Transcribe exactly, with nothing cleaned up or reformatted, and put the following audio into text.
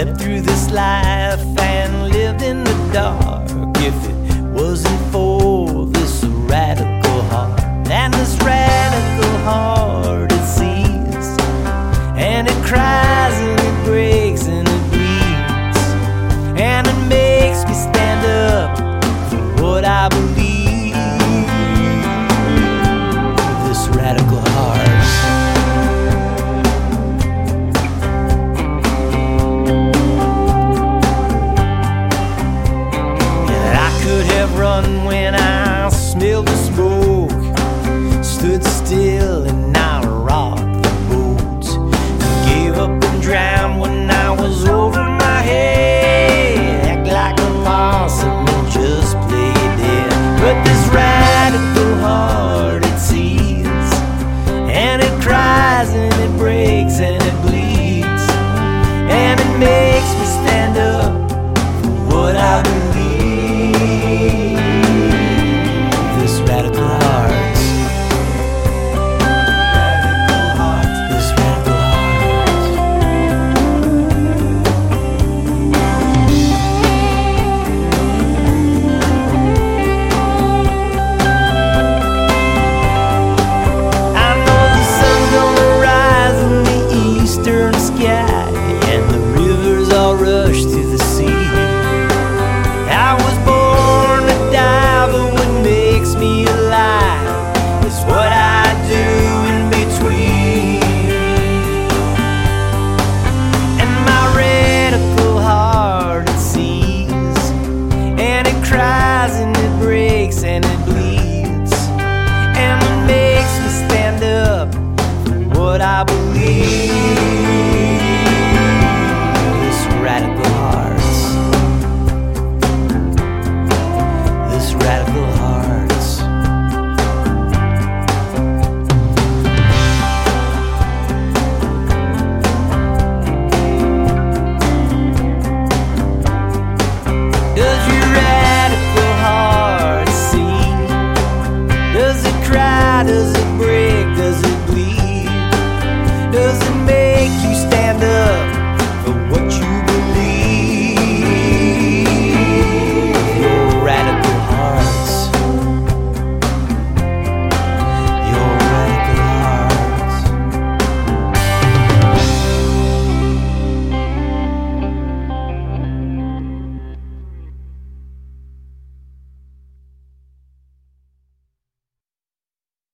Stepped through this life and lived in the dark. If it wasn't for this radical heart, and this radical heart, it sees, and it cries and it breaks and it bleeds, and it makes me stand up for what I believe. This radical heart. Run when I smelled the smoke, stood still and I rocked the boat, gave up and drowned when I was over my head. Act like a possum and just play dead. But this radical heart, it sees, and it cries and it breaks and it bleeds, and it makes me stand up for what I believe. This radical heart, radical heart, this radical heart. I know the sun's gonna rise in the eastern sky, and the rivers all rush to